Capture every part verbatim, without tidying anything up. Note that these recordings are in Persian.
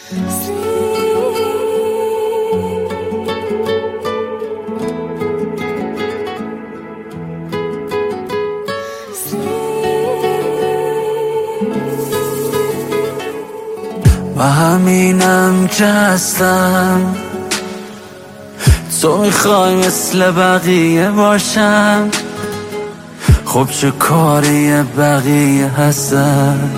و همینم که هستم، تو میخوای مثل بقیه باشم، خب چه کاری بقیه هستن؟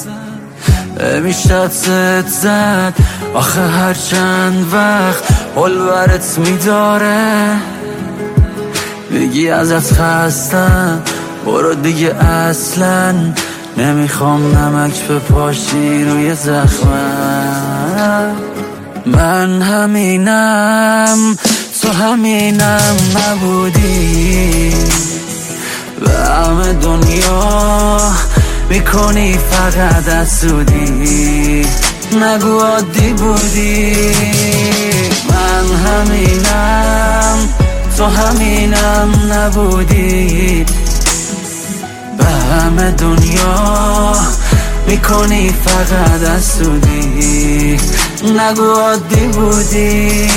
میشه ست زد آخه هر چند وقت حال برت میداره، بگی ازت خستم برو دیگه، اصلا نمیخوام نمک بپاشی روی زخمم. من همینم، تو همینم نبودی، و همه دنیا میکنی فقط حسودی، نگو عادی بودی. من همینم، تو همینم نبودی، به همه دنیا میکنی فقط حسودی، نگو عادی بودی.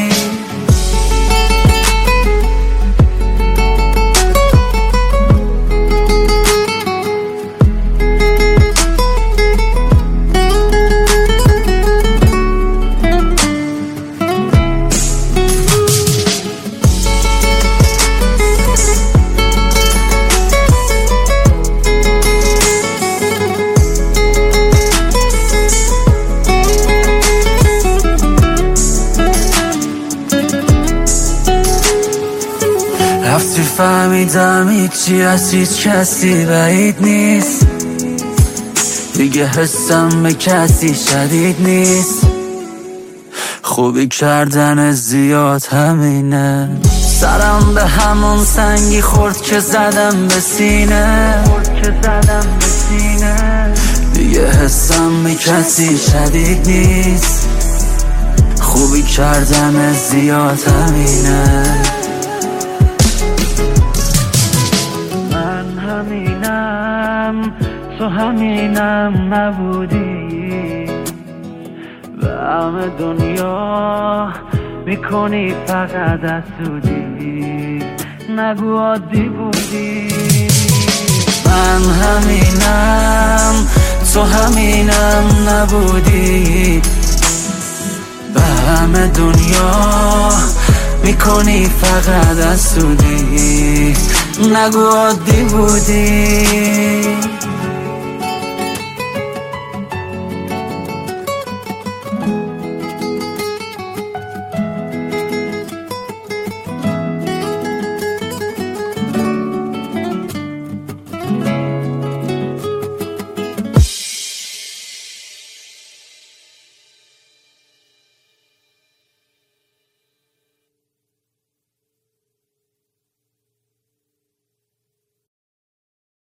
رفتی فهمیدم هیچی از هیچ کسی بعید نیست، دیگه حسم به کسی شدید نیست، خوبی کردن زیاد همینه، سرم به همون سنگی خورد که زدم به سینه، دیگه حسم به کسی شدید نیست، خوبی کردن زیاد همینه. همینم، تو همینم نبودی، و همه دنیا میکنی فقط حسودی، نگو عادی بودی. من همینم، تو همینم نبودی، و همه دنیا میکنی فقط حسودی، نگو عادی بودی.